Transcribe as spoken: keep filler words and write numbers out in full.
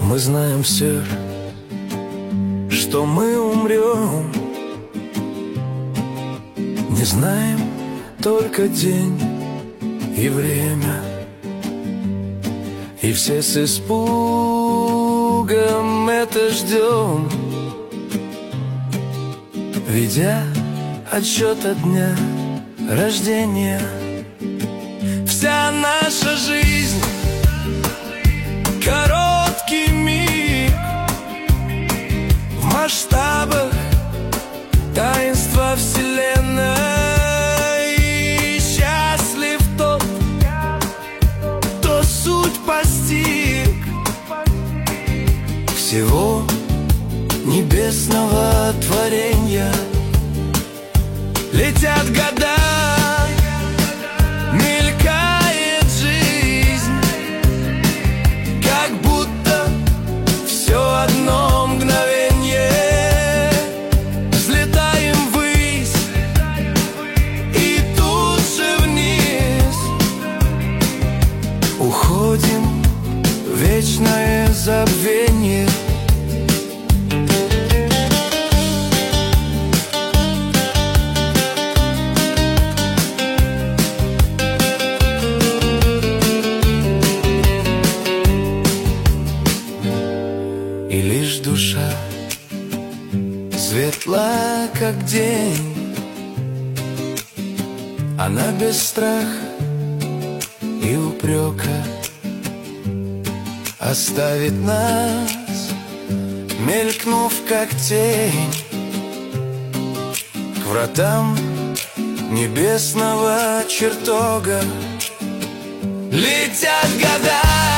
Мы знаем все, что мы умрем. Не знаем только день и время, и все с испугом это ждем, ведя отсчет от дня рождения. Вся наша жизнь — короткий миг в масштабах таинства вселенной. И счастлив тот, кто суть постиг всего небесного творения. Летят года, мелькает жизнь, как будто все одно мгновенье. Взлетаем ввысь и тут же вниз уходим в вечное забвение. И лишь душа светла, как день, она без страха и упрека оставит нас, мелькнув как тень, к вратам небесного чертога. Летят года,